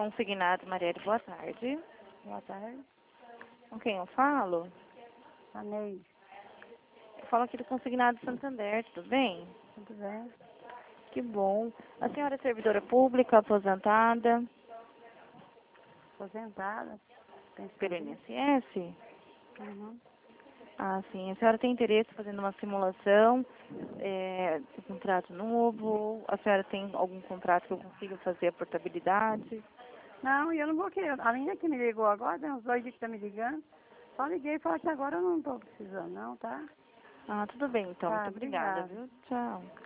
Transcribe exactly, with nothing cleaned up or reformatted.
Consignado, Marielle, boa tarde. Boa tarde. Com quem eu falo? A Neide. Eu falo aqui do Consignado Santander, tudo bem? Tudo bem? Que bom. A senhora é servidora pública, aposentada, Aposentada. pelo Pensando. I N S S? Uhum. Ah, sim. A senhora tem interesse em fazendo uma simulação é, de contrato novo? A senhora tem algum contrato que eu consiga fazer a portabilidade? Não, eu não vou querer. A linha que me ligou agora, tem uns dois dias que tá me ligando. Só liguei e falei que agora eu não tô precisando, não, tá? Ah, tudo bem então. Tá, Muito obrigada, obrigada. viu? Tchau.